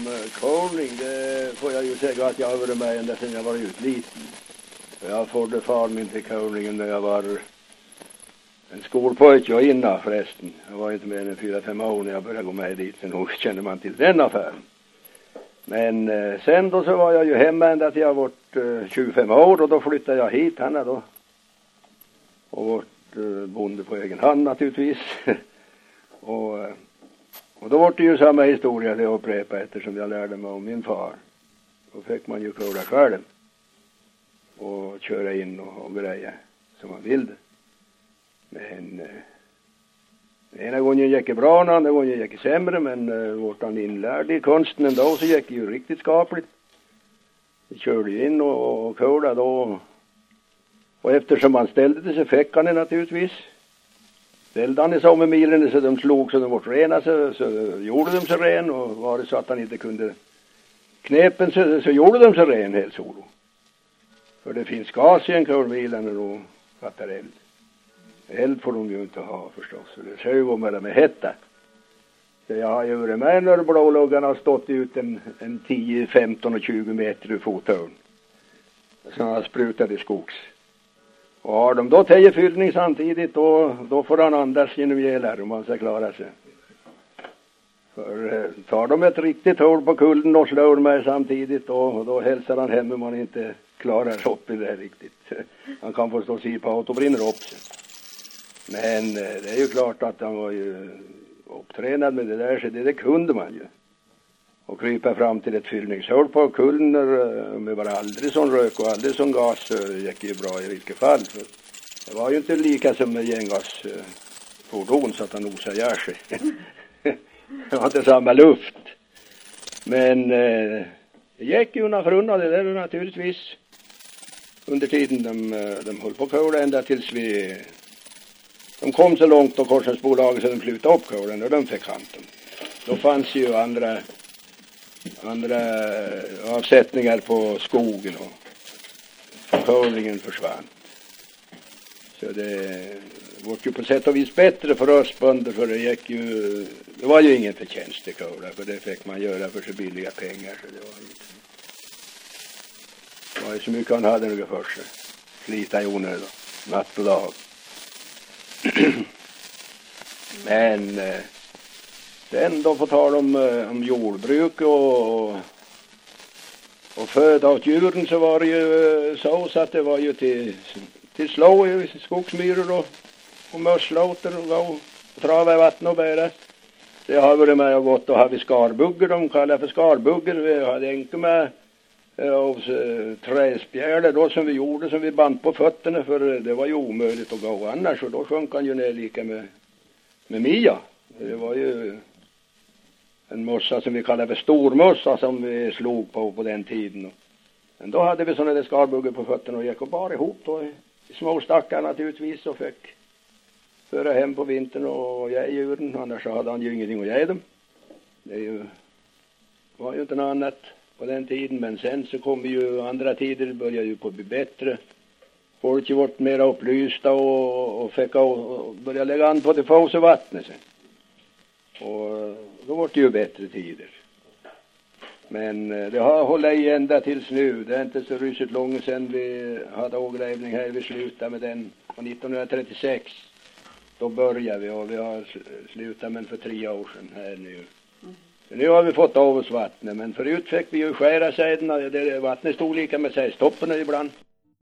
curling, det får jag ju säga att jag har varit med ända sedan jag var utliten. Jag förde far min till curlingen när jag var en skolpojke och innan förresten. Jag var inte mer än 4-5 år när jag började gå med dit, så nog känner man till den affären. Men sen då så var jag ju hemma ända till jag var 25 år och då flyttade jag hit Hanna då. Och vart bonde på egen hand naturligtvis. och då var det ju samma historia det upprepa eftersom jag lärde mig om min far. Då fick man ju köra själv och köra in och grejer som man ville. Men ena gången gick det bra, andra gången gick det sämre, men vart han inlärd i konsten ändå så gick det ju riktigt skapligt. Vi körde in och körde då. Och eftersom han ställde sig fick han det naturligtvis. Ställde han i sommarmilen så de slog så de vart rena så gjorde de sig ren, och var det så att han inte kunde knepen så gjorde de sig ren helt solo. För det finns gas i en curlmilen och då fattar eld. Eld får de ju inte ha förstås, så det ser ju gå med hetta. Så jag har ju varit med när blåluggarna har stått ut en 10, 15 och 20 meter ur fothörn. Så han har sprutat i skogs. Och har de då 10 fyllning samtidigt då får han andas genom gelar om han ska klara sig. För tar de ett riktigt hål på kullen och slår med samtidigt och då hälsar han hem om man inte klarar upp i det riktigt. Han kan få stå sig på och brinner upp sig. Men det är ju klart att han var ju upptränad med det där, så det kunde man ju. Och krypa fram till ett fyllningshål på kullen med bara aldrig sån rök och aldrig sån gas, så gick ju bra i vilket fall. För det var ju inte lika som med gengasfordon så att han nosade ihjäl sig. Det var inte samma luft. Men det gick ju undan det där naturligtvis. Under tiden de höll på köra ända tills de kom så långt och korsningsbolaget så de slutade upp kören och de fick kanten. Då fanns ju andra avsättningar på skogen och curlingen försvann. Så det var ju på sätt och vis bättre för oss bönder, för det var ju ingen förtjänst i curla, för det fick man göra för så billiga pengar, så det var ju så mycket han hade nu för sig. Slita i onödan, natt och dag. Men sen då får tala om jordbruk och föda åt djuren, så var det ju så att det var ju till slå i skogsmyror och mösslåter och gå och trava i vatten och bära. Det har varit med och gått och har vi skarbugger, de kallar för skarbugger. Vi hade enke med av träspjärder då som vi gjorde, som vi band på fötterna, för det var ju omöjligt att gå annars, och då sjönk han ju ner lika med Mia. Det var ju en mossa som vi kallar för stormossa som vi slog på den tiden. Men då hade vi sådana där skarbugger på fötterna och gick och bar ihop då i små stackar naturligtvis och fick föra hem på vintern och ge djuren, annars hade han ju ingenting att ge dem. Det var ju inte något annat på den tiden, men sen så kom ju andra tider, började ju på att bli bättre. Folk ju vart mer upplysta och fick börja lägga an på det fås och vattnet sen. Och då var det ju bättre tider. Men det har hållit i ända tills nu. Det är inte så rysigt långt sedan vi hade ågrävning här. Vi slutade med den på 1936. Då började vi, och vi har slutat med för 3 år sedan här nu. Nu har vi fått av oss vattnet, men förut fick vi ju skära säden. Vattnet stod lika med sädstopparna ibland.